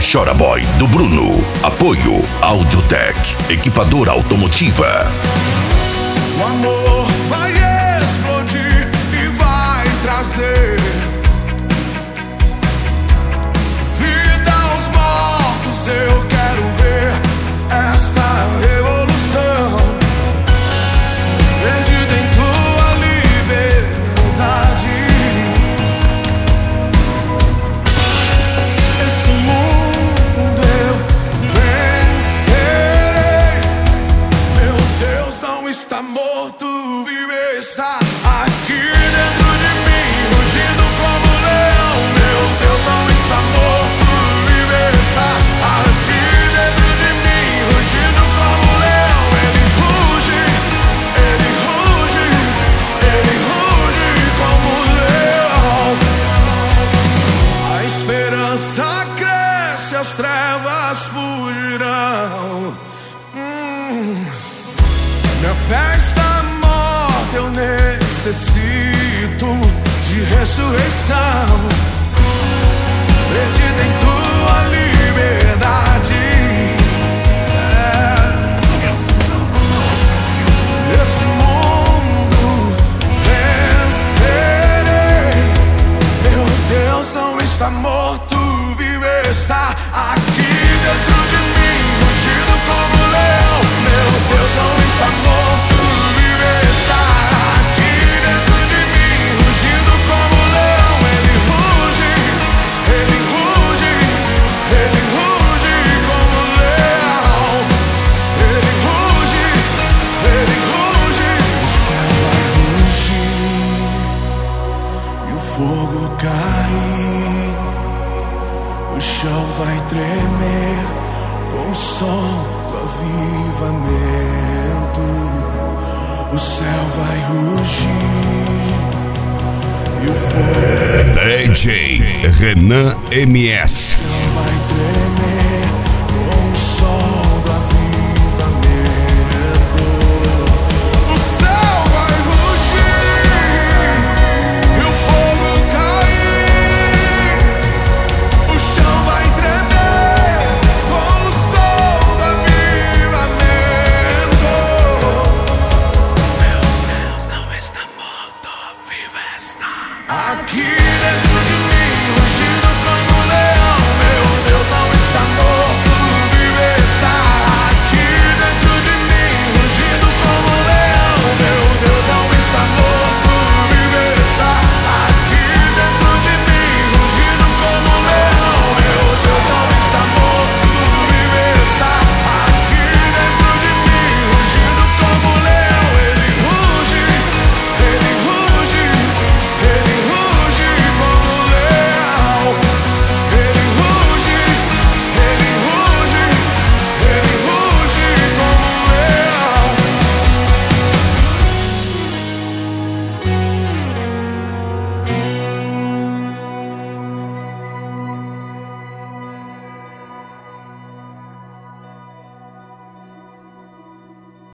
Chora Boy do Bruno. Apoio Audiotec, equipadora automotiva. O amor vai explodir e vai trazer vida aos mortos. Eu quero ver esta revolução perdida em tua liberdade. Esse mundo eu vencerei. Meu Deus não está morto, vive, está aqui dentro de mim, rugindo como um leão. Meu Deus não está morto, vive, está aqui dentro de mim, rugindo como um leão. Ele ruge, ele ruge, ele ruge como um leão. A esperança cresce, as trevas fugirão. Minha fé está morta, eu necessito de ressurreição, perdida em tua liberdade. Esse mundo vencerei. Meu Deus não está morto, vive, está aqui dentro de mim, rugindo como um leão. Meu Deus não está morto, vive, está aqui dentro de mim, rugindo como um leão. Ele ruge, ele ruge, ele ruge como um leão. Ele ruge, ele ruge. O céu vai rugir e o fogo cair. O chão vai tremer com o som do avivamento. O céu vai rugir e o fogo DJ Renan MS. vai tremer com o som do avivamento. O céu vai rugir e o fogo cair. O chão vai tremer com o som do avivamento. Meu Deus não está morto, vivo está aqui.